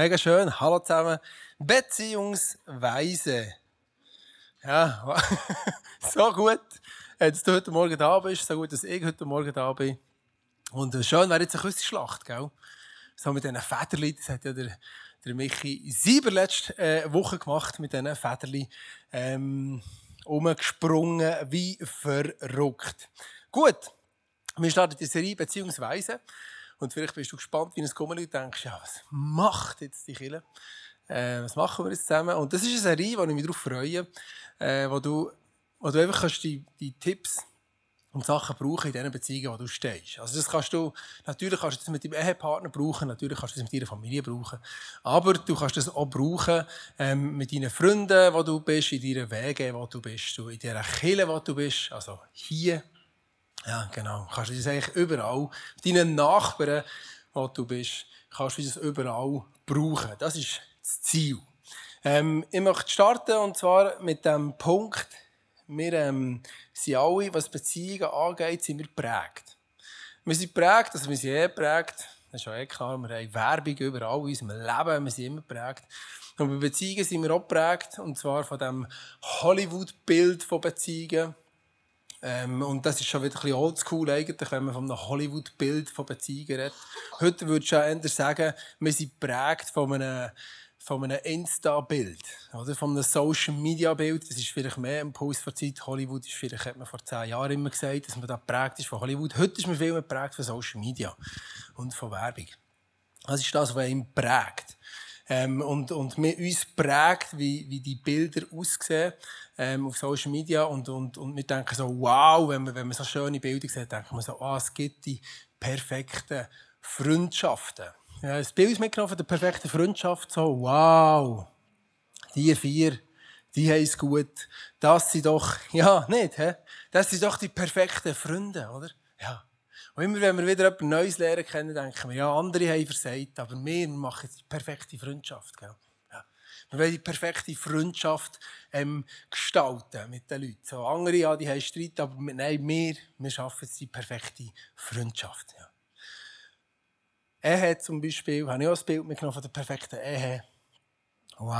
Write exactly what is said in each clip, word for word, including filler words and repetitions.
mega schön. Hallo zusammen. Beziehungsweise. Ja, so gut, dass du heute Morgen da bist. So gut, dass ich heute Morgen da bin. Und schön wäre jetzt eine Küssenschlacht, gell? So mit diesen Federli. Das hat ja der, der Michi Sieber letzte äh, Woche gemacht mit diesen Federli. Ähm, umgesprungen wie verrückt. Gut, wir starten die Serie Beziehungsweise. Und vielleicht bist du gespannt wie ein Gummeli und denkst, ja, was macht jetzt die Kirche? Äh, was machen wir jetzt zusammen? Und das ist eine Serie, wo ich mich darauf freue, äh, wo, du, wo du einfach kannst die, die Tipps und Sachen brauchen in diesen Beziehungen, wo du stehst. Also das kannst du, natürlich kannst du das mit deinem Ehepartner brauchen, natürlich kannst du das mit deiner Familie brauchen, aber du kannst das auch brauchen ähm, mit deinen Freunden, wo du bist, in deinen Wegen, wo du bist, in dieser Kirche, wo du bist, also hier. Ja, genau. Kannst du das eigentlich überall, deinen Nachbarn, wo du bist, kannst du das überall brauchen. Das ist das Ziel. Ähm, ich möchte starten, und zwar mit dem Punkt, wir ähm, sind alle, was Beziehungen angeht, sind wir geprägt. Wir sind geprägt, also wir sind eh geprägt, das ist ja eh klar, wir haben Werbung überall in unserem Leben, wir sind immer geprägt. Und bei Beziehungen sind wir auch geprägt, und zwar von dem Hollywood-Bild von Beziehungen. Ähm, und das ist schon wieder ein bisschen oldschool eigentlich, wenn man von einem Hollywood-Bild von Beziehungen redet. Heute würde ich eher sagen, wir sind geprägt von einem, von einem Insta-Bild, oder von einem Social-Media-Bild. Das ist vielleicht mehr im Puls der Zeit. Hollywood ist vielleicht, hat man vor zehn Jahren immer gesagt, dass man da geprägt ist von Hollywood. Heute ist man viel mehr geprägt von Social-Media und von Werbung. Das ist das, was ihn prägt. Ähm, und, und wir uns prägt, wie, wie die Bilder aussehen ähm, auf Social Media. Und, und, und wir denken so, wow, wenn man, wenn man so schöne Bilder sieht, denken wir so, ah, es gibt die perfekten Freundschaften. Ja, das Bild mitgenommen von der perfekten Freundschaft, so, wow, die vier, die haben es gut. Das sind doch, ja, nicht, hä? Das sind doch die perfekten Freunde, oder? Ja. Und immer, wenn wir wieder etwas Neues lernen kennen, denken wir, ja, andere haben versagt, aber wir machen jetzt die perfekte Freundschaft. Gell? Ja. Wir wollen die perfekte Freundschaft ähm, gestalten mit den Leuten. So, andere, ja, die haben Streit, aber nein, wir, wir schaffen jetzt die perfekte Freundschaft. Ja. Ehe zum Beispiel, habe ich auch ein Bild mitgenommen von der perfekten Ehe. Wow,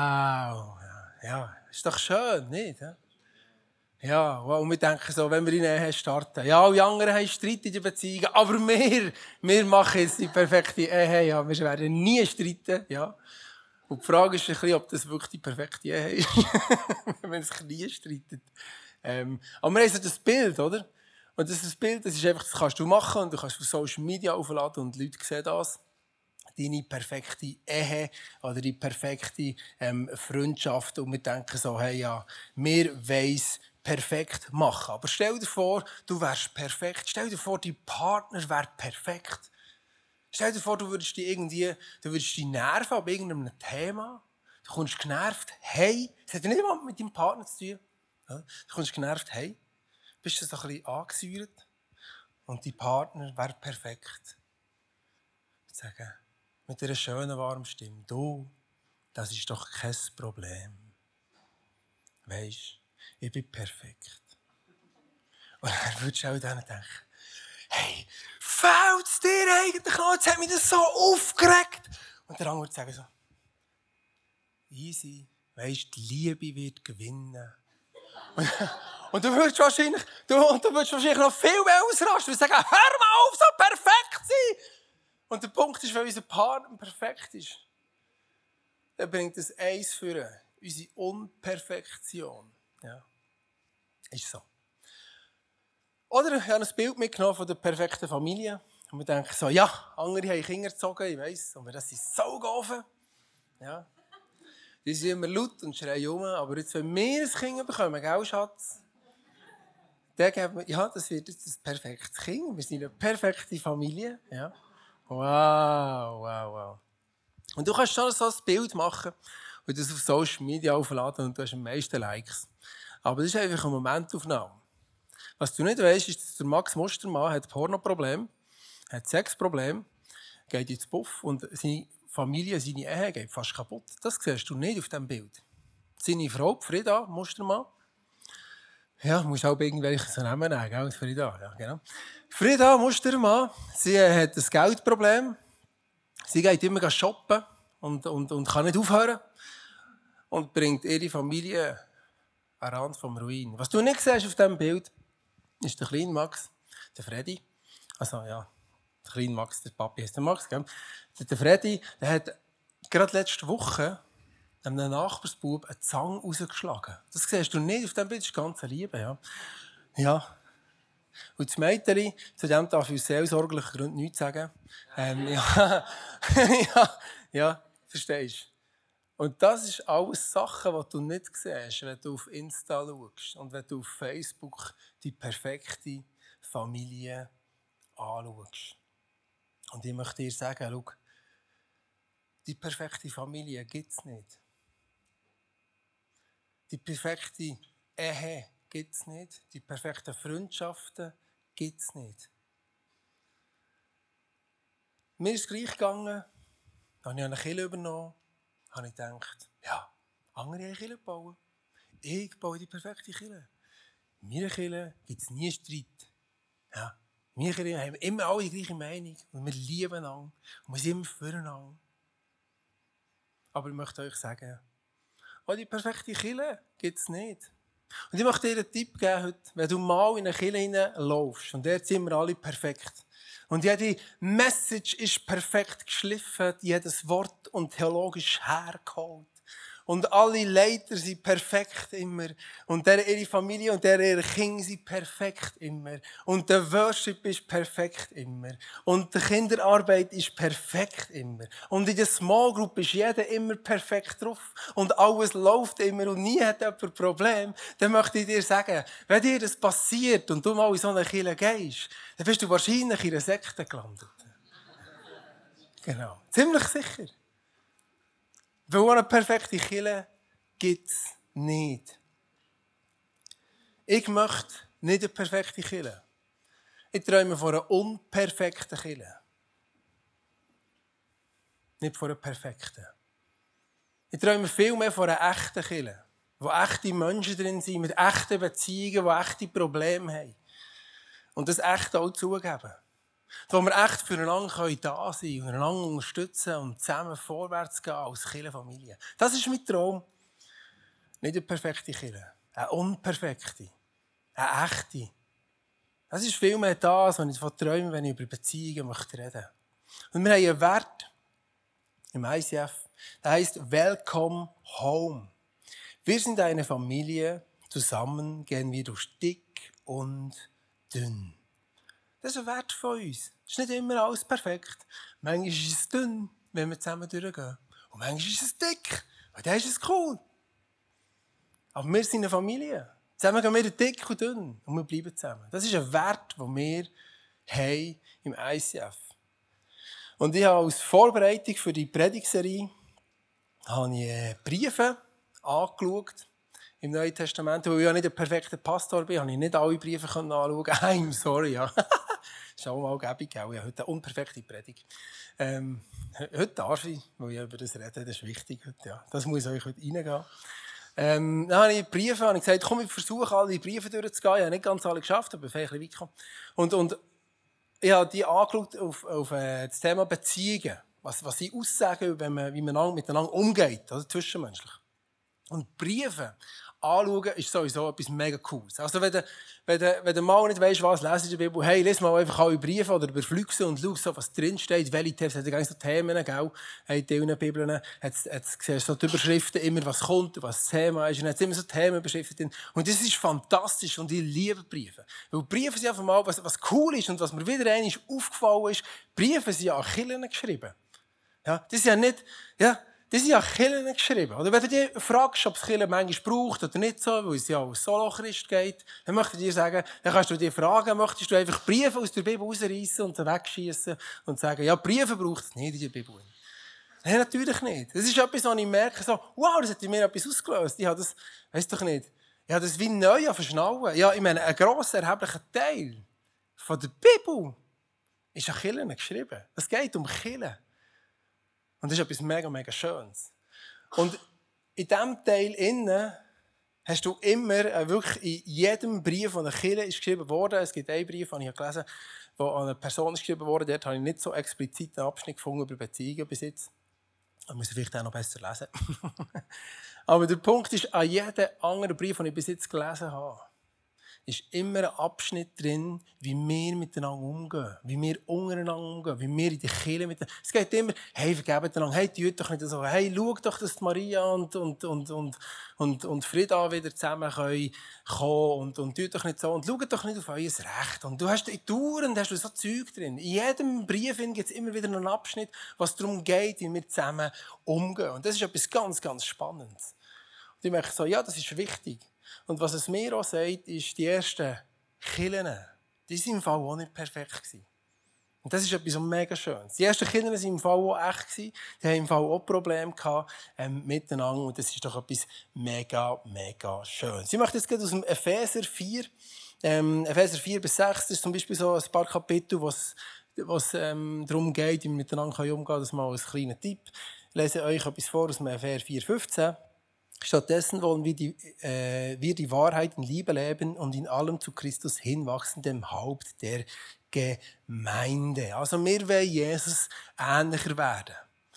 ja, ja, ist doch schön, nicht? Ja? Ja, und wir denken so, wenn wir in Ehe starten, ja, alle anderen haben Streit in der Beziehung, aber wir, wir machen jetzt die perfekte Ehe, ja, wir werden nie streiten, ja. Und die Frage ist ein bisschen, ob das wirklich die perfekte Ehe ist, wenn man sich nie streitet. Ähm, aber wir haben so das Bild, oder? Und das, das Bild, das ist einfach, das kannst du machen und du kannst auf Social Media aufladen und die Leute sehen das. Deine perfekte Ehe oder die perfekte ähm, Freundschaft. Und wir denken so, hey, ja, wir weiss perfekt machen. Aber stell dir vor, du wärst perfekt. Stell dir vor, dein Partner wäre perfekt. Stell dir vor, du würdest dich irgendwie, du würdest dich nerven ab irgendeinem Thema. Du kommst genervt, hey, das hat ja nicht mal mit deinem Partner zu tun. Du kommst genervt, hey, bist du so ein bisschen angesäuert und dein Partner wäre perfekt. Ich sage, mit einer schönen, warmen Stimme, du, das ist doch kein Problem. Weisst, ich bin perfekt. Und dann würdest du auch dann denken, hey, fällt es dir eigentlich noch? Jetzt hat mich das so aufgeregt. Und der andere würde sagen so, easy, weisst, die Liebe wird gewinnen. Und, und du würdest wahrscheinlich, du, und du würdest wahrscheinlich noch viel mehr ausrasten und sagen, hör mal auf, so perfekt sein. Und der Punkt ist, wenn unser Partner perfekt ist, dann bringt das eins für unsere Unperfektion. Ja. Ist so. Oder ich habe ein Bild mitgenommen von der perfekten Familie. Und wir denken so, ja, andere haben Kinder gezogen, ich weiss, aber das sind Saugofen. Ja. Die sind immer laut und schreien rum, aber jetzt, wenn wir ein Kind bekommen, gell, Schatz? Dann geben wir, ja, das wird jetzt ein perfektes Kind. Wir sind eine perfekte Familie. Ja. Wow, wow, wow. Und du kannst schon so ein Bild machen und das auf Social Media aufladen und du hast am meisten Likes. Aber das ist einfach eine Momentaufnahme. Was du nicht weißt, ist, dass der Max Mustermann hat Pornoproblem, hat Sexproblem, geht ins Puff und seine Familie, seine Ehe geht fast kaputt. Das siehst du nicht auf diesem Bild. Seine Frau, Frida Mustermann, ja, musst auch irgendwelche Namen nehmen, gell? Frida, ja, genau. Frida Mustermann, sie hat ein Geldproblem. Sie geht immer shoppen und, und, und kann nicht aufhören und bringt ihre Familie an den Rand vom Ruin. Was du nicht siehst auf diesem Bild, ist der kleine Max, der Freddy. Also ja, der kleine Max, der Papi heißt der Max, gell? Der Freddy, der hat gerade letzte Woche einem Nachbarsbub eine Zange rausgeschlagen. Das siehst du nicht auf diesem Bild, das ist ganz Liebe. Ja. ja. Und das Mädchen, zu dem darf ich aus seelsorglichen Gründen nichts sagen. Ähm, ja. ja, ja, verstehst du? Und das ist alles Sachen, die du nicht siehst, wenn du auf Insta schaust und wenn du auf Facebook die perfekte Familie anschaust. Und ich möchte dir sagen, schau, die perfekte Familie gibt es nicht. Die perfekte Ehe gibt es nicht. Die perfekten Freundschaften gibt es nicht. Mir ist es gleich gegangen, habe ich eine Kirche übernommen, habe ich gedacht, ja, andere haben Kirche bauen. Ich baue die perfekte Kirche. In meiner Kirche gibt es nie Streit. Ja, in meiner Kirche haben wir immer alle die gleiche Meinung und wir lieben einander und wir sind immer füreinander. Aber ich möchte euch sagen, auch die perfekte Kirche gibt es nicht. Und ich möchte dir einen Tipp geben heute, wenn du mal in eine Kirche hineinlaufst, und dort sind wir alle perfekt. Und jede Message ist perfekt geschliffen, jedes Wort und theologisch hergeholt. Und alle Leiter sind perfekt immer. Und der, ihre Familie und der, ihre Kinder sind perfekt immer. Und der Worship ist perfekt immer. Und die Kinderarbeit ist perfekt immer. Und in der Small Group ist jeder immer perfekt drauf. Und alles läuft immer und nie hat jemand ein Problem. Dann möchte ich dir sagen, wenn dir das passiert und du mal in so eine Kirche gehst, dann bist du wahrscheinlich in einer Sekte gelandet. Genau. Ziemlich sicher. Weil eine perfekte Kirche gibt es nicht. Ich möchte nicht eine perfekte Kirche. Ich träume von einer unperfekten Kirche. Nicht von einer perfekten. Ich träume viel mehr von einer echten Kirche, wo echte Menschen drin sind, mit echten Beziehungen, die echte Probleme haben. Und das echt auch zugeben. Wo wir echt füreinander da sein können, einander unterstützen und zusammen vorwärts gehen als Kirchenfamilie. Das ist mein Traum. Nicht eine perfekte Kirche, eine unperfekte, eine echte. Das ist viel mehr das, was ich davon träume, wenn ich über Beziehungen möchte reden. Und wir haben einen Wert im I C F, der heisst Welcome Home. Wir sind eine Familie, zusammen gehen wir durch dick und dünn. Das ist ein Wert von uns. Es ist nicht immer alles perfekt. Manchmal ist es dünn, wenn wir zusammen durchgehen. Und manchmal ist es dick, und dann ist es cool. Aber wir sind eine Familie. Zusammen gehen wir dick und dünn und wir bleiben zusammen. Das ist ein Wert, den wir haben im I C F. Und ich habe als Vorbereitung für die Predigtserie habe ich Briefe angeschaut im Neuen Testament. Weil ich ja nicht ein perfekter Pastor bin, habe ich nicht alle Briefe anschauen. I'm sorry, ja. Das ist auch mal gäbig, auch. Ich habe heute eine unperfekte Predigt. Ähm, heute darf ich, weil ich über das rede, das ist wichtig. Heute, ja. Das muss euch heute reingehen. Ähm, dann habe ich Briefe habe ich gesagt, komm, ich versuche, alle Briefe durchzugehen. Ich habe nicht ganz alle geschafft, aber vielleicht ein bisschen weit gekommen. Und, und ich habe die angeschaut auf, auf äh, das Thema Beziehungen. Was, was sie aussagen, wenn man, wie man miteinander umgeht, also zwischenmenschlich. Und Briefe anschauen ist sowieso etwas mega Cooles. Also wenn du, wenn du, wenn du mal nicht weißt, was lesen in der Bibel, hey, lies mal einfach alle Briefe oder überflüge sie und schau so, was drinsteht. Welche Themen, es hat ja gar nicht so Themen, gell? In diesen Bibeln hat es so die Überschriften immer, was kommt, was das Thema ist. Und hat immer so Themenbeschriften. Und das ist fantastisch und ich liebe Briefe. Weil Briefe sind einfach mal, was, was cool ist und was mir wieder einmal aufgefallen ist, Briefe sind ja an Kirchen geschrieben. Ja, das ist ja nicht, ja, das sind ja Kirchen geschrieben. Oder wenn du dich fragst, ob es Kirchen manchmal braucht oder nicht so, weil es ja als Solo-Christ geht, dann möchte ich dir sagen, dann kannst du dir fragen, möchtest du einfach Briefe aus der Bibel rausreißen und sie wegschießen und sagen, ja, Briefe braucht es nicht in der Bibel. Nein, natürlich nicht. Das ist etwas, was ich merke, so, wow, das hat in mir etwas ausgelöst. Ich habe das, weiss doch nicht, ich habe das wie neu verschnallen. Ja, ich meine, ein grosser, erheblicher Teil von der Bibel ist an Kirchen geschrieben. Es geht um Kirchen. Und das ist etwas mega, mega Schönes. Und in diesem Teil innen hast du immer, äh, wirklich in jedem Brief, der einer Kirche ist geschrieben worden, es gibt einen Brief, den ich gelesen habe, der an eine Person ist geschrieben wurde, dort habe ich nicht so explizit einen Abschnitt gefunden über Beziehungen bis jetzt. Ich muss vielleicht auch noch besser lesen. Aber der Punkt ist, an jedem anderen Brief, den ich bis jetzt gelesen habe, ist immer ein Abschnitt drin, wie wir miteinander umgehen, wie wir untereinander umgehen, wie wir in der Kirche miteinander... Es geht immer, hey, vergebt einander, hey, tut doch nicht so, hey, schau doch, dass Maria und, und, und, und, und, und Frieda wieder zusammen können kommen und, und tut doch nicht so und schaut doch nicht auf euer Recht. Und du hast in Touren hast du so Zeug drin. In jedem Brief gibt es immer wieder einen Abschnitt, was darum geht, wie wir zusammen umgehen. Und das ist etwas ganz, ganz Spannendes. Und ich merke so, ja, das ist wichtig. Und was es mir auch sagt, ist, die ersten Kirchen, die waren im Fall auch nicht perfekt gewesen. Und das ist etwas mega Schönes. Die ersten Kinder waren im Fall auch echt. Die haben im Fall auch Probleme gehabt, ähm, miteinander. Und das ist doch etwas mega, mega Schönes. Ich möchte jetzt gerade aus dem Epheser vier, ähm, Epheser vier bis sechs, das ist zum Beispiel so ein paar Kapitel, was was ähm, darum geht, wie wir miteinander umgehen können. Das ist mal ein kleiner Tipp. Ich lese euch etwas vor aus dem Epheser vier fünfzehn. Stattdessen wollen wir die, äh, wir die Wahrheit in Liebe leben und in allem zu Christus hinwachsen, dem Haupt der Gemeinde. Also wir wollen Jesus ähnlicher werden.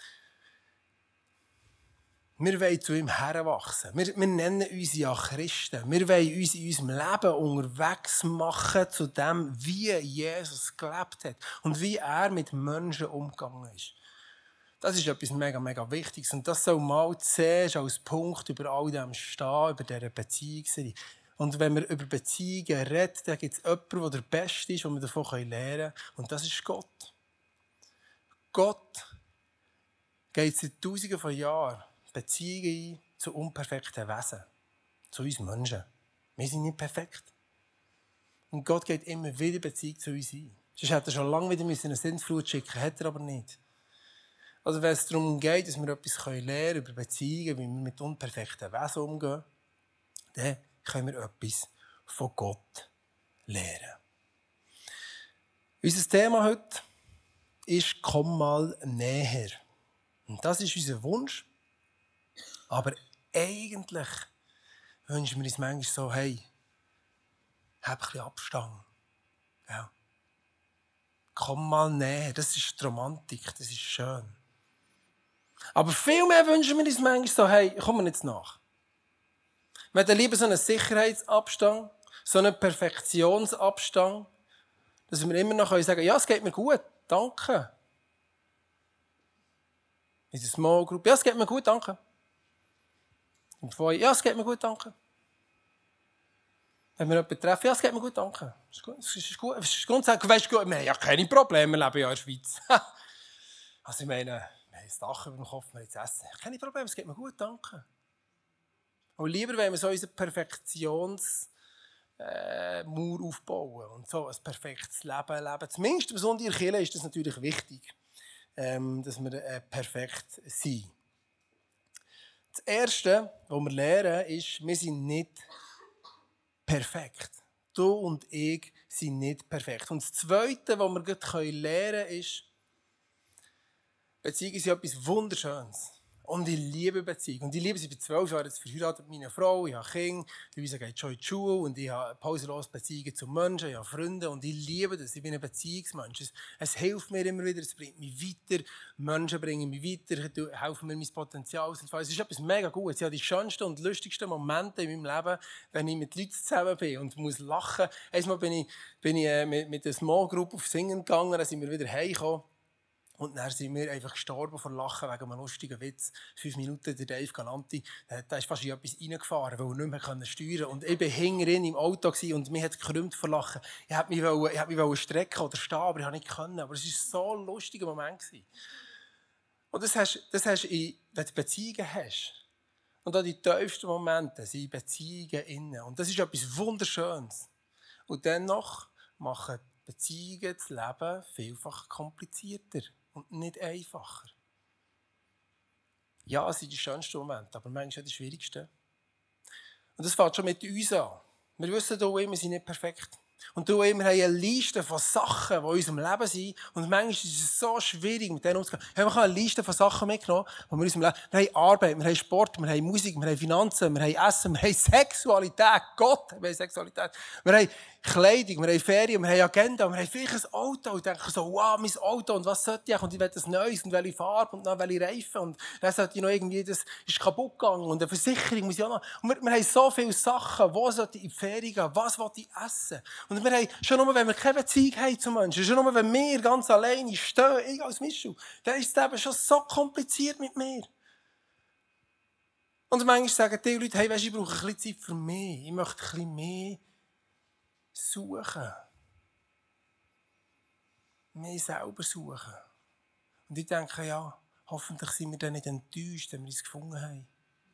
Wir wollen zu ihm heranwachsen. Wir, wir nennen uns ja Christen. Wir wollen uns in unserem Leben unterwegs machen zu dem, wie Jesus gelebt hat und wie er mit Menschen umgegangen ist. Das ist etwas mega, mega Wichtiges. Und das soll mal zuerst als Punkt über all dem stehen, über diese Beziehung. Und wenn wir über Beziehungen reden, dann gibt es jemanden, der der Beste ist, den wir davon lernen können. Und das ist Gott. Gott geht seit Tausenden von Jahren Beziehungen ein zu unperfekten Wesen. Zu uns Menschen. Wir sind nicht perfekt. Und Gott geht immer wieder Beziehung zu uns ein. Sonst hätte er schon lange wieder eine Sintflut schicken müssen, hat er aber nicht. Also wenn es darum geht, dass wir etwas lernen können über Beziehungen, wie wir mit unperfekten Wesen umgehen, dann können wir etwas von Gott lernen. Unser Thema heute ist «Komm mal näher». Und das ist unser Wunsch. Aber eigentlich wünschen wir uns manchmal so, hey, hab ein bisschen Abstand. Ja. Komm mal näher. Das ist die Romantik, das ist schön. Aber viel mehr wünschen wir uns manchmal so, hey, komm mir jetzt nach. Wir hätten lieber so einen Sicherheitsabstand, so einen Perfektionsabstand, dass wir immer noch sagen können, ja, es geht mir gut, danke. In der Small Group, ja, es geht mir gut, danke. Und vorher, ja, es geht mir gut, danke. Wenn wir jemanden treffen, ja, es geht mir gut, danke. Es ist gut, es ist gut. Es ist grundsätzlich, weißt du, wir haben ja keine Probleme, wir leben ja in der Schweiz. Also ich meine, wir haben das Dach über dem Kopf, wir haben zu essen. Keine Probleme, es geht mir gut, danke. Und lieber wollen wir so unseren Perfektionsmauer äh, aufbauen und so ein perfektes Leben leben. Zumindest im Sonntag in der Kirche ist das natürlich wichtig, ähm, dass wir äh, perfekt sind. Das Erste, was wir lernen, ist, wir sind nicht perfekt. Du und ich sind nicht perfekt. Und das Zweite, was wir gerade lernen können, ist, Beziehungen sind etwas Wunderschönes. Und ich liebe Beziehungen. Und ich liebe sie. Ich bin zwölf Jahre jetzt verheiratet mit meiner Frau. Ich habe Kinder. Luisa geht schon in die Schule. Und ich habe pausenlos Beziehungen zu Menschen. Ich habe Freunde. Und ich liebe das. Ich bin ein Beziehungsmensch. Es, es hilft mir immer wieder. Es bringt mich weiter. Menschen bringen mich weiter. Helfen mir, mein Potenzial auszuentfalten. Es ist etwas mega Gutes. Ich habe die schönsten und lustigsten Momente in meinem Leben, wenn ich mit Leuten zusammen bin und muss lachen. Einmal bin ich, bin ich äh, mit, mit einer Small Group auf Singen gegangen. Dann sind wir wieder heimgekommen. Und dann sind wir einfach gestorben vor Lachen wegen einem lustigen Witz. Fünf Minuten, der Dave Galanti, da ist fast in etwas reingefahren, weil er nicht mehr steuern konnte. Und ich war hinten im Auto und mich hat es gekrümmt vor Lachen. Ich wollte mich, wollen, ich wollte mich strecken oder stehen, aber ich konnte nicht können. Aber es war so ein lustiger Moment. Und das hast, das hast in, wenn du Beziehungen hast. Und auch die tiefsten Momente sind Beziehungen innen. Und das ist etwas Wunderschönes. Und dennoch machen Beziehungen das Leben vielfach komplizierter. Und nicht einfacher. Ja, es sind die schönsten Momente, aber manchmal auch die schwierigsten. Und das fängt schon mit uns an. Wir wissen hier, wir sind nicht perfekt. Und du immer haben eine Liste von Sachen, die in unserem Leben sind. Und manchmal ist es so schwierig, mit denen umzugehen. Wir haben eine Liste von Sachen mitgenommen, die wir in unserem Leben... Wir haben Arbeit, wir haben Sport, wir haben Musik, wir haben Finanzen, wir haben Essen, wir haben Sexualität. Gott, wir haben Sexualität. Wir haben Kleidung, wir haben Ferien, wir haben Agenda, wir haben vielleicht ein Auto. Und ich denke so, wow, mein Auto, und was sollte ich? Und ich will ein neues, und welche Farbe, und dann welche Reifen. Und dann sollte ich noch irgendwie, das ist kaputt gegangen. Und eine Versicherung muss ich auch noch... Und wir, wir haben so viele Sachen. Wo sollte ich in die Ferien gehen? Was will ich essen? Und wir haben, schon nur, wenn wir keine Beziehung haben zu Menschen, schon nur, wenn wir ganz alleine stehen, ich als Mischung, dann ist das eben schon so kompliziert mit mir. Und manchmal sagen die Leute, hey, weißt, ich brauche ein bisschen Zeit für mich. Ich möchte ein bisschen mehr suchen. Mehr selber suchen. Und ich denke, ja, hoffentlich sind wir dann nicht enttäuscht, wenn wir es gefunden haben.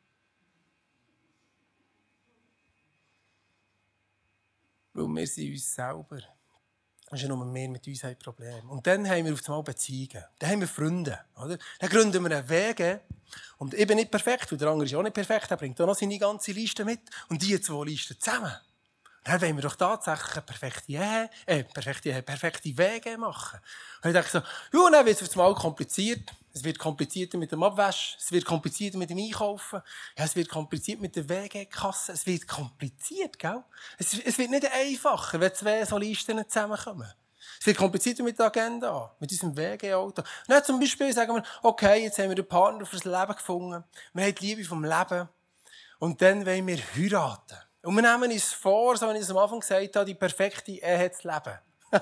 Weil wir sind uns selber. Das ist ja nur mehr mit uns ein Problem. Und dann haben wir auf einmal Beziehungen. Dann haben wir Freunde. Oder? Dann gründen wir einen Weg. Und ich bin nicht perfekt, und der andere ist auch nicht perfekt. Er bringt auch noch seine ganze Liste mit. Und die zwei Listen zusammen. Dann wollen wir doch tatsächlich eine perfekte Ehe, äh, perfekte, perfekte Wege machen. Und ich denke so, ja, dann wird es auf einmal kompliziert. Es wird komplizierter mit dem Abwaschen. Es wird komplizierter mit dem Einkaufen. Ja, es wird kompliziert mit der Wegekasse. Es wird kompliziert, gell? Es, es wird nicht einfacher, wenn zwei so Listen zusammenkommen. Es wird komplizierter mit der Agenda, mit unserem Wegeauto. Dann zum Beispiel sagen wir, okay, jetzt haben wir den Partner fürs Leben gefunden. Wir haben die Liebe vom Leben. Und dann wollen wir heiraten. Und wir nehmen uns vor, so wie ich es am Anfang gesagt habe, die perfekte Ehe zu leben.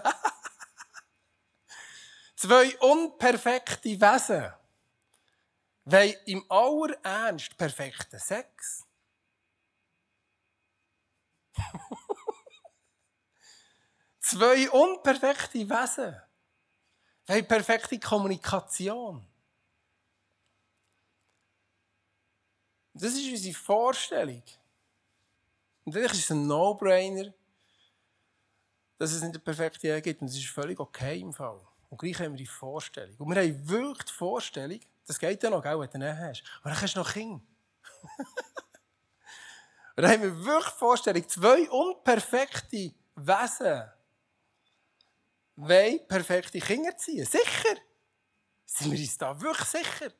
Zwei unperfekte Wesen wollen im allerernst perfekten Sex. Zwei unperfekte Wesen wollen perfekte Kommunikation. Das ist unsere Vorstellung. Und eigentlich ist es ein No-Brainer, dass es nicht eine perfekte Ehe gibt. Und das ist völlig okay im Fall. Und gleich haben wir die Vorstellung. Und wir haben wirklich die Vorstellung, das geht ja noch, gell, wenn du eine hast. Aber dann hast du noch Kinder. Und dann haben wir wirklich die Vorstellung, zwei unperfekte Wesen wollen perfekte Kinder ziehen. Sicher? Sind wir uns da wirklich sicher?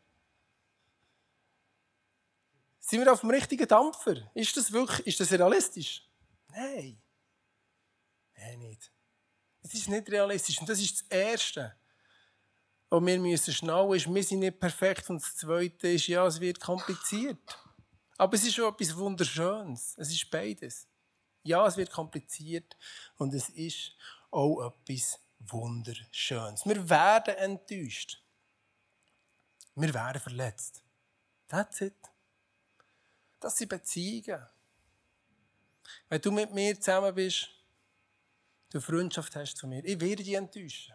Sind wir auf dem richtigen Dampfer? Ist das wirklich, ist das realistisch? Nein. Nein, nicht. Es ist nicht realistisch. Und das ist das Erste, was wir müssen schnallen müssen, ist, wir sind nicht perfekt. Und das Zweite ist, ja, es wird kompliziert. Aber es ist schon etwas Wunderschönes. Es ist beides. Ja, es wird kompliziert. Und es ist auch etwas Wunderschönes. Wir werden enttäuscht. Wir werden verletzt. That's it. Das sind Beziehungen. Wenn du mit mir zusammen bist, du Freundschaft hast zu mir, ich werde dich enttäuschen.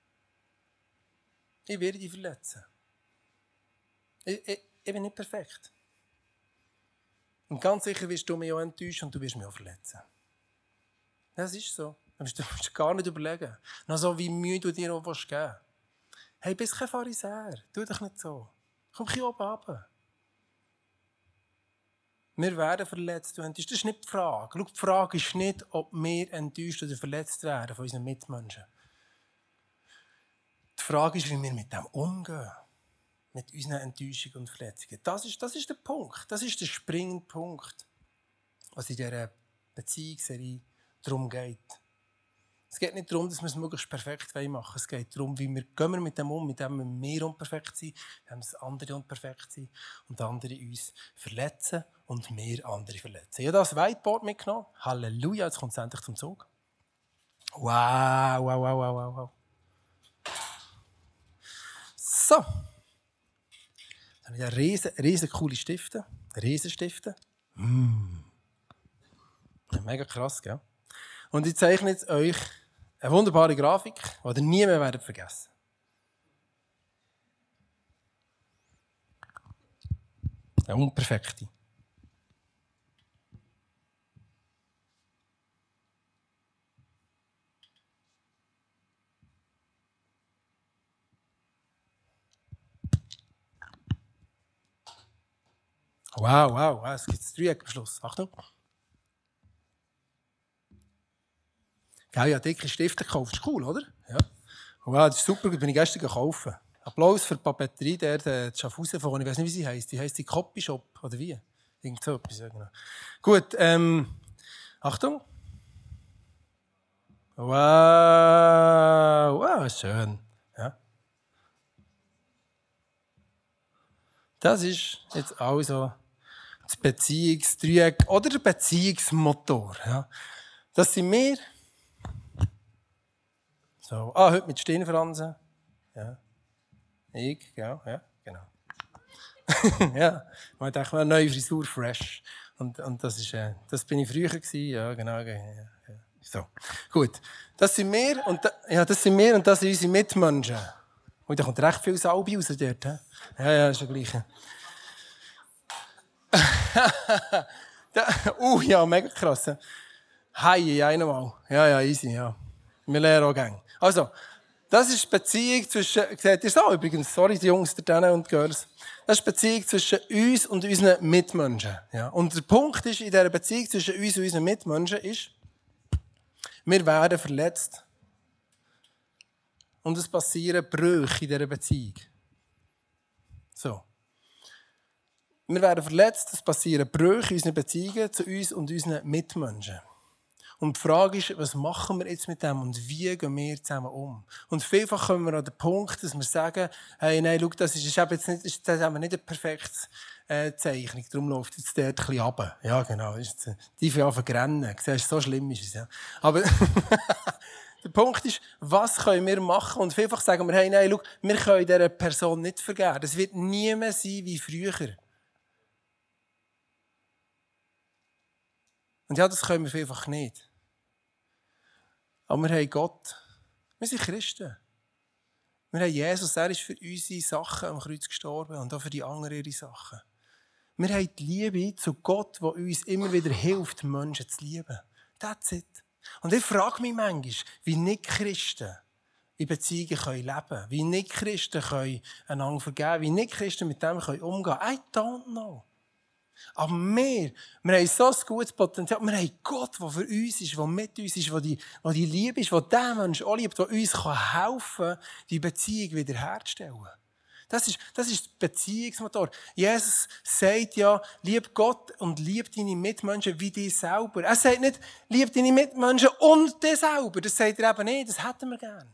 Ich werde dich verletzen. Ich, ich, ich bin nicht perfekt. Und ganz sicher wirst du mich auch enttäuschen und du wirst mich auch verletzen. Das ist so. Du musst, du musst gar nicht überlegen. Noch so, wie Mühe du dir auch geben willst. Hey, bist kein Pharisäer. Tu dich nicht so. Komm hier oben runter. Wir werden verletzt. Das ist nicht die Frage. Schau, die Frage ist nicht, ob wir enttäuscht oder verletzt werden von unseren Mitmenschen. Die Frage ist, wie wir mit dem umgehen. Mit unseren Enttäuschungen und Verletzungen. Das ist, das ist der Punkt. Das ist der springende Punkt, was in dieser Beziehungsserie darum geht. Es geht nicht darum, dass wir es möglichst perfekt machen wollen. Es geht darum, wie wir, gehen wir mit dem um, mit dem wir unperfekt sind, mit dem andere unperfekt sind und andere uns verletzen und wir andere verletzen. Ich habe das Whiteboard mitgenommen. Halleluja, jetzt kommt es endlich zum Zug. Wow, wow, wow, wow, wow, wow. So. Dann habe ich riesen, riesen coole Stifte. Riesen Stifte. Mm. Mega krass, gell? Und ich zeichne jetzt euch eine wunderbare Grafik, die ihr nie mehr werdet vergessen. Eine unperfekte. Wow, wow, wow, es gibt ein Dreieck am Schluss. Achtung. Gell, ja, dicke Stifte gekauft. Das ist cool, oder? Ja. Und ja, das ist super, bin ich gestern gekauft. Applaus für die Papeterie, der in Schaffhausen von, ich weiß nicht, wie sie heisst. Die heisst die Copy Shop, oder wie? Irgend so etwas, ja, genau. Gut, ähm, Achtung. Wow, wow, schön. Ja. Das ist jetzt also das Beziehungsdreieck oder der Beziehungsmotor. Ja. Das sind wir. So. Ah, heute mit Stirnfransen. Ja. Ich, genau, ja, genau. Ja, man dachte, eine neue Frisur, fresh. Und, und das, ist, äh, das bin ich früher gewesen. Ja, genau. Ja, ja. So. Gut. Das sind wir und, da, ja, das sind wir und das sind unsere Mitmenschen. Und da kommt recht viel Salbe raus dort. He? Ja, ja, ist das Gleiche. uh, ja, mega krass. Hi, einmal. Ja, ja, easy, ja. Wir lernen auch gerne. Also, das ist die Beziehung zwischen, seht ihr es auch übrigens, sorry, die Jungs, die Damen und Girls. Das ist die Beziehung zwischen uns und unseren Mitmenschen. Ja. Und der Punkt ist, in dieser Beziehung zwischen uns und unseren Mitmenschen ist, wir werden verletzt. Und es passieren Brüche in dieser Beziehung. So. Wir werden verletzt, es passieren Brüche in unseren Beziehungen zu uns und unseren Mitmenschen. Und die Frage ist, was machen wir jetzt mit dem und wie gehen wir zusammen um? Und vielfach kommen wir an den Punkt, dass wir sagen, hey, nein, schau, das ist, ist jetzt nicht, das haben wir nicht eine perfekte äh, Zeichnung, darum läuft jetzt dort ein bisschen runter. Ja, genau, ist jetzt, die fangen an zu rennen. Siehst, so schlimm ist es, ja. Aber der Punkt ist, was können wir machen? Und vielfach sagen wir, hey, nein, schau, wir können dieser Person nicht vergeben. Das wird nie mehr sein wie früher. Und ja, das können wir vielfach nicht. Aber wir haben Gott. Wir sind Christen. Wir haben Jesus, er ist für unsere Sachen am Kreuz gestorben und auch für die anderen ihre Sachen. Wir haben die Liebe zu Gott, die uns immer wieder hilft, Menschen zu lieben. That's it. Und ich frage mich manchmal, wie Nicht-Christen in Beziehungen leben können, wie Nicht-Christen einander vergeben können, wie Nicht-Christen mit dem umgehen können. I don't know. Aber wir, wir haben so ein gutes Potenzial. Wir haben Gott, der für uns ist, der mit uns ist, der die, der die Liebe ist, der den Menschen auch liebt, der uns helfen kann, die Beziehung wiederherzustellen. Das ist, das ist der Beziehungsmotor. Jesus sagt ja, lieb Gott und lieb deine Mitmenschen wie dich selber. Er sagt nicht, lieb deine Mitmenschen und dich selber. Das sagt er eben nicht, das hätten wir gern.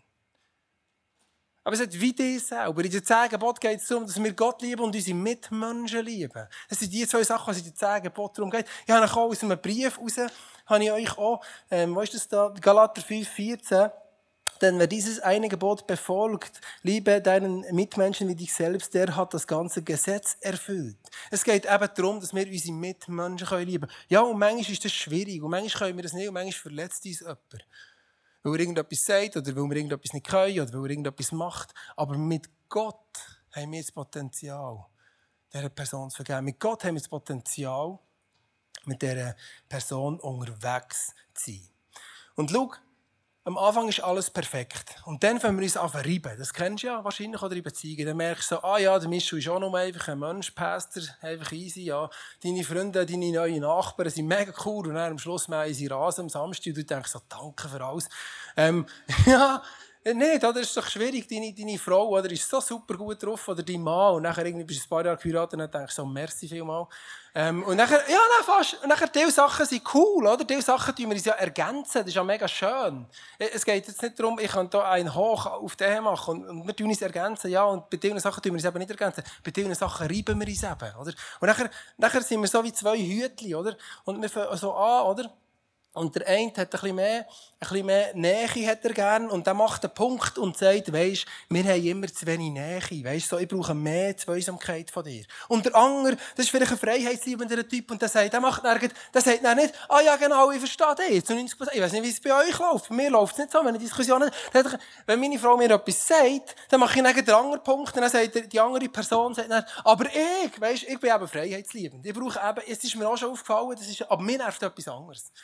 Aber es sagt, wie dich selber. In den zehn Geboten geht es darum, dass wir Gott lieben und unsere Mitmenschen lieben. Das sind die zwei Sachen, was in den zehn Geboten darum geht. Ich habe euch auch aus einem Brief raus, habe ich euch auch, ähm, wo ist das da? Galater fünf, vierzehn. Denn wer dieses eine Gebot befolgt, liebe deinen Mitmenschen wie dich selbst, der hat das ganze Gesetz erfüllt. Es geht eben darum, dass wir unsere Mitmenschen lieben können. Ja, und manchmal ist das schwierig. Und manchmal können wir das nicht. Und manchmal verletzt uns jemand. Weil er irgendetwas sagt oder weil wir irgendetwas nicht können oder weil er irgendetwas macht. Aber mit Gott haben wir das Potenzial, dieser Person zu vergeben. Mit Gott haben wir das Potenzial, mit dieser Person unterwegs zu sein. Und schau, am Anfang ist alles perfekt. Und dann fangen wir uns an zu reiben. Das kennst du ja wahrscheinlich oder in Beziehungen. Dann merkst du so, ah ja, der Mischel ist auch nur einfach ein Mensch, Pastor, einfach easy, ja. Deine Freunde, deine neuen Nachbarn sind mega cool. Und dann am Schluss mähen sie Rasen am Samstag und du denkst so, danke für alles. Ähm, ja, nicht, oder? Das ist doch schwierig. Deine, deine Frau, oder, ist so super gut drauf, oder dein Mann. Und nachher irgendwie bist du ein paar Jahre geheiratet und dann denkst du so, merci vielmal. Ähm, und nachher, ja, nein, fast. Und nachher, diese Sachen sind cool, oder? Diese Sachen tun wir uns ja ergänzen. Das ist ja mega schön. Es geht jetzt nicht darum, ich kann hier einen Hoch auf den machen und, und wir tun uns ergänzen, ja. Und bei diesen Sachen tun wir uns eben nicht ergänzen. Bei diesen Sachen reiben wir uns eben, oder? Und nachher, nachher sind wir so wie zwei Hütchen, oder? Und wir fangen so an, oder? Und der eine hat ein bisschen mehr, ein bisschen mehr Nähe hat er gern und der macht einen Punkt und sagt, weisst, wir haben immer zu wenig Nähe. Weisst, so, ich brauche mehr Zweisamkeit von dir. Und der andere, das ist vielleicht ein freiheitsliebender Typ und der sagt, der macht nirgends, der sagt dann nicht, ah ja genau, ich verstehe dich, zu neunzig Prozent. Ich weiss nicht, wie es bei euch läuft. Bei mir läuft es nicht so, wenn eine Diskussion hat. Wenn meine Frau mir etwas sagt, dann mache ich dann den anderen Punkt und dann sagt die andere Person, sagt dann, aber ich, weisst, ich bin eben freiheitsliebend. Ich brauche eben, es ist mir auch schon aufgefallen, das ist, aber mir nervt etwas anderes. Mir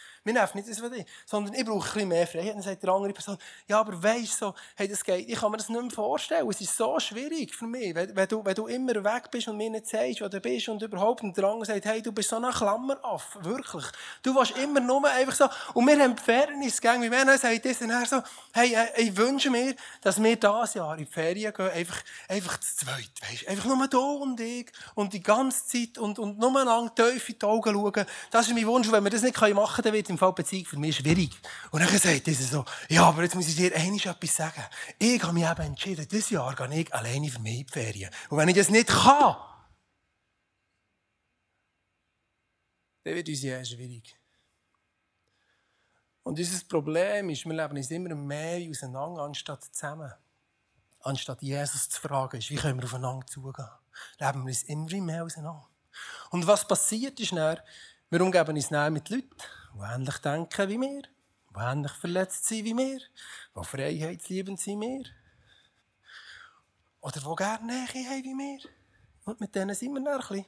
Geschäft, nicht das von dir. Sondern ich brauche ein bisschen mehr Freiheit. Dann sagt die andere Person, ja, aber weisst so, hey, das geht, ich kann mir das nicht mehr vorstellen. Es ist so schwierig für mich, wenn, wenn, du, wenn du immer weg bist und mir nicht sagst, wo du bist und überhaupt und der andere sagt, hey, du bist so ein Klammeraff, wirklich. Du willst immer nur einfach so, und wir haben Fairness-Gang, wie wenn er sagt, das dann so, hey, ich wünsche mir, dass wir dieses Jahr in die Ferien gehen, einfach, einfach zu zweit, weisst, einfach nur du und ich und die ganze Zeit und, und nur einander tief in die Augen schauen. Das ist mein Wunsch. Und wenn wir das nicht machen können, dann wird im Fall Beziehung für mich schwierig. Und dann sagt er so, ja, aber jetzt muss ich dir einmal etwas sagen. Ich habe mich eben entschieden, dieses Jahr gehe ich alleine für mich in die Ferien. Und wenn ich das nicht kann, dann wird uns ja schwierig. Und unser Problem ist, wir leben uns immer mehr auseinander, anstatt zusammen. Anstatt Jesus zu fragen, ist, wie können wir aufeinander zugehen, leben wir uns immer mehr auseinander. Und was passiert ist dann, wir umgeben uns dann mit Leuten, die ähnlich denken wie wir, die ähnlich verletzt sind wie wir, die freiheitsliebend sind wie wir. Oder die gerne Nähe haben wie wir. Und mit denen sind wir dann ein bisschen.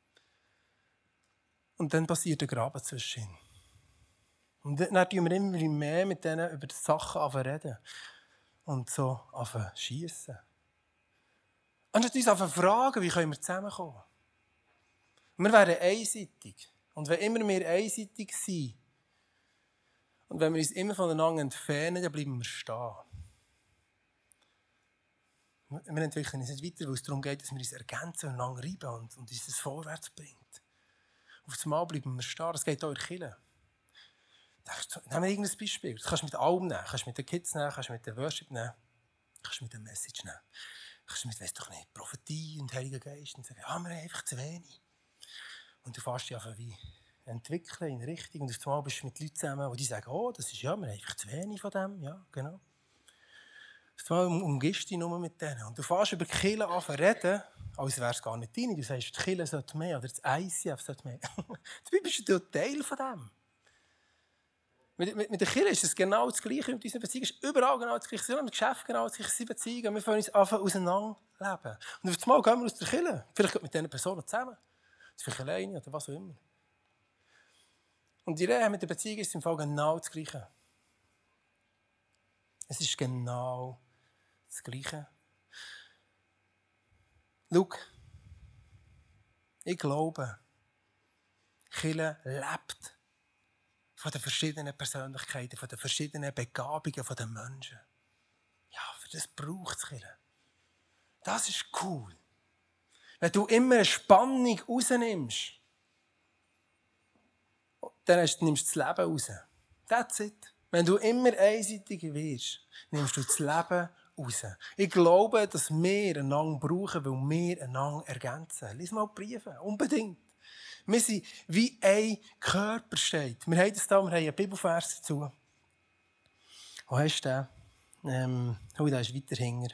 Und dann passiert ein Graben zwischen ihnen. Und dann reden wir immer mehr mit denen über die Sachen reden. Und so anfangen zu schiessen. Anstatt uns anfangen zu fragen, wie können wir zusammenkommen. Wir werden einseitig. Und wenn immer wir einseitig sind, und wenn wir uns immer voneinander entfernen, dann bleiben wir stehen. Wir entwickeln uns nicht weiter, weil es darum geht, dass wir uns ergänzen und einander reiben und, und uns das vorwärts bringt. Auf einmal bleiben wir stehen. Das geht auch in der Kirche. Nehmen wir irgendein Beispiel. Das kannst du mit allem nehmen. Das kannst du mit den Kids nehmen, kannst du mit der Worship nehmen, kannst du mit der Message nehmen. Kannst du mit, weiss doch nicht, Prophetie und Heiliger Geist und sagen, ja, wir haben einfach zu wenig. Und du fährst dich einfach wie entwickeln in Richtung. Und auf einmal bist du mit Leuten zusammen, die sagen, oh, das ist ja, wir haben einfach zu wenig von dem. Ja, genau. Auf einmal umgibst du dich nur mit denen. Und du fährst über die Kirche an zu reden, als wäre es gar nicht deine. Du sagst, die Kirche sollte mehr oder das I C F sollte mehr. Du bist ein Teil von dem. Mit, mit, mit der Kirche ist es genau das Gleiche. Mit unseren Beziehungen ist überall genau das Gleiche. Im Geschäft genau das Gleiche. Wir Beziehungen. Wir fangen uns an auseinanderleben. Und auf einmal gehen wir aus der Kirche. Vielleicht mit diesen Personen zusammen. Vielleicht alleine oder was auch immer. Und die Rehe mit der Beziehung ist im Fall genau das Gleiche. Es ist genau das Gleiche. Schau, ich glaube, Kirche lebt von den verschiedenen Persönlichkeiten, von den verschiedenen Begabungen der Menschen. Ja, für das braucht es Kirche. Das ist cool. Wenn du immer eine Spannung rausnimmst, dann nimmst du das Leben raus. That's it. Wenn du immer einseitiger wirst, nimmst du das Leben raus. Ich glaube, dass wir einander brauchen, weil wir einander ergänzen. Lies mal Briefe, unbedingt. Wir sind wie ein Körper steht. Wir haben das da, wir haben einen Bibelvers dazu. Wo hast du den? Ähm, oh, der ist weiter hinten.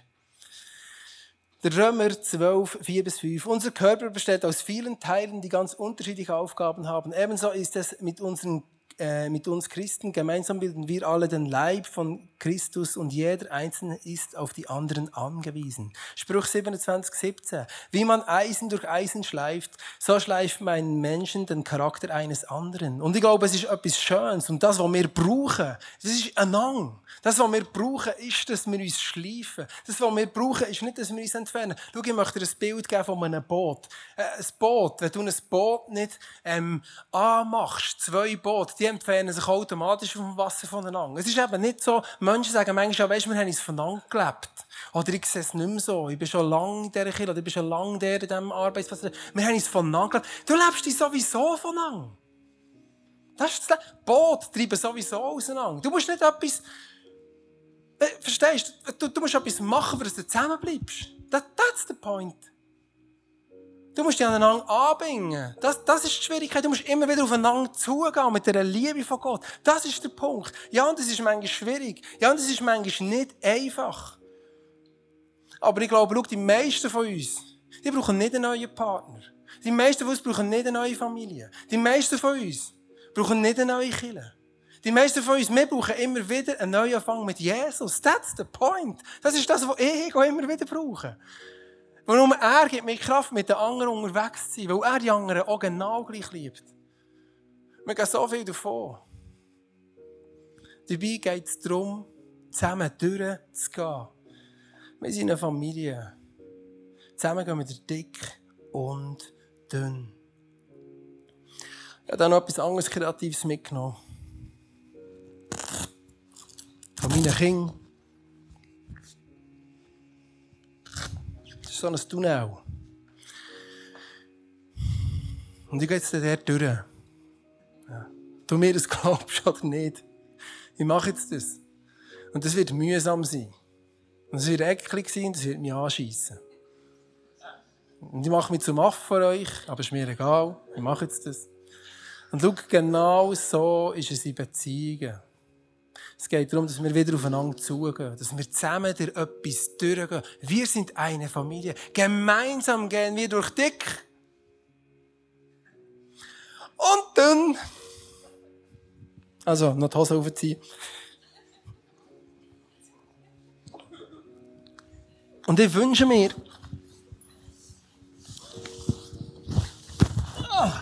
Der Römer zwölf, vier bis fünf. Unser Körper besteht aus vielen Teilen, die ganz unterschiedliche Aufgaben haben. Ebenso ist es mit unseren äh, mit uns Christen. Gemeinsam bilden wir alle den Leib von Christus und jeder Einzelne ist auf die anderen angewiesen. Spruch siebenundzwanzig, siebzehn. Wie man Eisen durch Eisen schleift, so schleift man Menschen den Charakter eines anderen. Und ich glaube, es ist etwas Schönes. Und das, was wir brauchen, das ist einander. Das, was wir brauchen, ist, dass wir uns schleifen. Das, was wir brauchen, ist nicht, dass wir uns entfernen. Schau, ich möchte dir ein Bild geben von einem Boot. Äh, ein Boot, wenn du ein Boot nicht ähm, anmachst, zwei Boote, die entfernen sich automatisch vom Wasser voneinander. Es ist eben nicht so, Menschen sagen manchmal, ja, weisst, wir haben uns voneinander gelebt. Oder ich sehe es nicht mehr so. Ich bin schon lange in dieser Kirche, oder ich bin schon lange der in diesem Arbeitsplatz. Wir haben uns voneinander gelebt. Du lebst dich sowieso voneinander. Das ist das Leben. Boot treiben sowieso auseinander. Du musst nicht etwas... Äh, verstehst du? Du musst etwas machen, für dass du zusammenbleibst. That, that's the point. Du musst dich aneinander anbringen. Das, das ist die Schwierigkeit. Du musst immer wieder aufeinander zugehen mit der Liebe von Gott. Das ist der Punkt. Ja, und das ist manchmal schwierig. Ja, und das ist manchmal nicht einfach. Aber ich glaube, schau, die meisten von uns, die brauchen nicht einen neuen Partner. Die meisten von uns brauchen nicht eine neue Familie. Die meisten von uns brauchen nicht eine neue Kirche. Die meisten von uns, wir brauchen immer wieder einen Neuanfang mit Jesus. That's the point. Das ist das, was ich immer wieder brauche. Weil nur er gibt mir Kraft, mit den anderen unterwegs zu sein, weil er die anderen auch genau gleich liebt. Wir gehen so viel davon. Dabei geht es darum, zusammen durchzugehen. Wir sind eine Familie. Zusammen gehen wir durch dick und dünn. Ich habe da noch etwas anderes Kreatives mitgenommen. Von meinen Kindern. Das ist so ein Tunnel. Und ich gehe jetzt dort durch. Ja. Du mir das glaubst oder nicht. Ich mache jetzt das. Und das wird mühsam sein. Und es wird eklig sein und es wird mich anschiessen. Und ich mache mich zum Aff vor euch, aber es ist mir egal. Ich mache jetzt das. Und schau, genau so ist es in Beziehungen. Es geht darum, dass wir wieder aufeinander zugehen, dass wir zusammen durch etwas durchgehen. Wir sind eine Familie. Gemeinsam gehen wir durch dick und dünn. Also, noch die Hose aufziehen. Und ich wünsche mir, ah,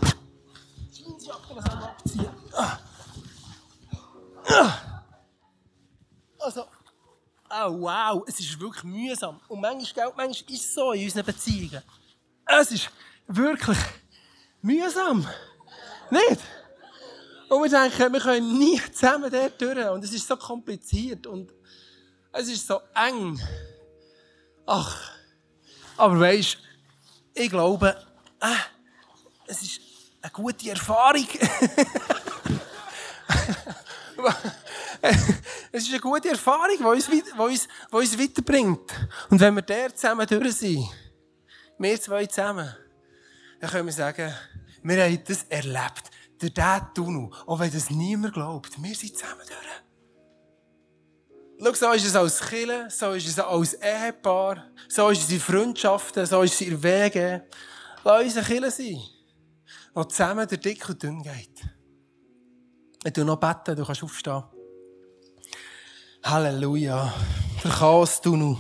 also, oh wow, es ist wirklich mühsam. Und manchmal, manchmal ist es so in unseren Beziehungen. Es ist wirklich mühsam. Nicht? Und wir denken, wir können nie zusammen dort durch. Und es ist so kompliziert und es ist so eng. Ach, aber weisst, ich glaube, äh, es ist eine gute Erfahrung. Es ist eine gute Erfahrung, die uns, die uns, die uns weiterbringt. Und wenn wir dort zusammen durch sind, wir zwei zusammen, dann können wir sagen, wir haben das erlebt. Durch diesen Tunnel. Auch wenn das niemand glaubt. Wir sind zusammen durch. Schau, so ist es als Kirche, so ist es als Ehepaar, so ist es in Freundschaften, so ist es in Wegen. Lass uns eine Kirche sein, die zusammen durch dick und dünn geht. Ich tu noch beten, du kannst aufstehen. Halleluja. Der Chaos-Tunnel.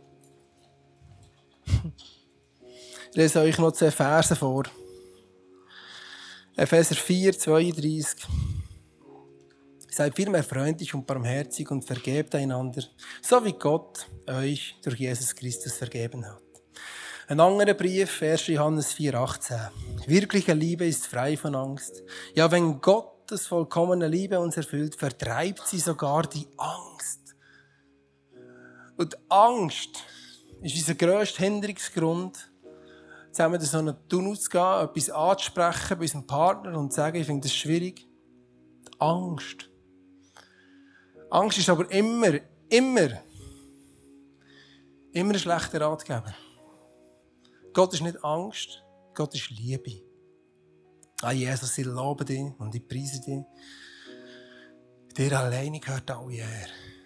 Ich lese euch noch zwei Verse vor. Epheser vier, zweiunddreißig. Seid vielmehr freundlich und barmherzig und vergebt einander, so wie Gott euch durch Jesus Christus vergeben hat. Ein anderer Brief, erster Johannes vier, achtzehn. Wirkliche Liebe ist frei von Angst. Ja, wenn Gottes vollkommene Liebe uns erfüllt, vertreibt sie sogar die Angst. Und Angst ist unser grösster Hinderungsgrund, zusammen in so einen Tunnel zu gehen, etwas anzusprechen bei unserem Partner und zu sagen, ich finde das schwierig. Die Angst. Angst ist aber immer, immer, immer ein schlechter Ratgeber. Gott ist nicht Angst, Gott ist Liebe. Ah, Jesus, ich lobe dich und ich preise dich. Dir alleine gehört alle Ehre.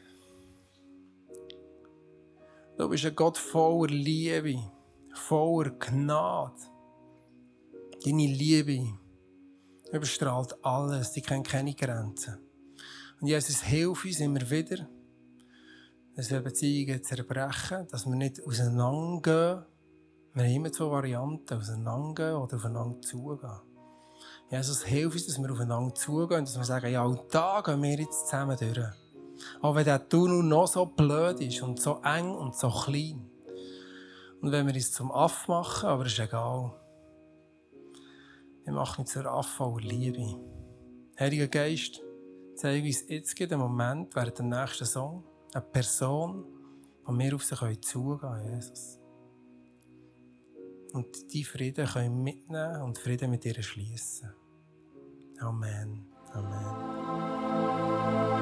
Du bist ein Gott voller Liebe, voller Gnade. Deine Liebe überstrahlt alles, die kennt keine Grenzen. Und Jesus, hilf uns immer wieder, dass wir Beziehungen zerbrechen, dass wir nicht auseinandergehen. Wir haben immer zwei Varianten, auseinandergehen oder aufeinander zugehen. Jesus, hilf uns, dass wir aufeinander zugehen und dass wir sagen, ja, auch da gehen wir jetzt zusammen durch. Auch wenn der Tunnel noch so blöd ist und so eng und so klein. Und wenn wir uns zum Aff machen, aber ist egal. Wir machen uns zur Aff voller Liebe. Heiliger Geist, zeig uns jetzt einen Moment während dem nächsten Song eine Person, die wir auf sie zugehen können, Jesus. Und die Frieden können mitnehmen und Frieden mit ihr schließen. Amen. Amen.